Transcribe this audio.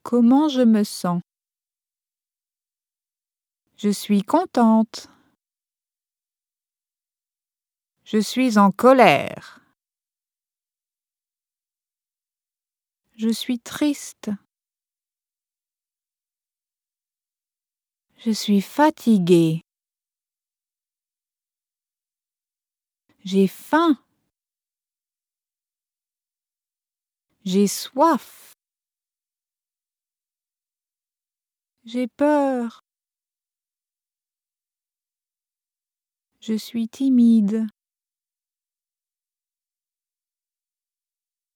Comment je me sens? Je suis contente. Je suis en colère. Je suis triste. Je suis fatiguée. J'ai faim. J'ai soif. J'ai peur. Je suis timide.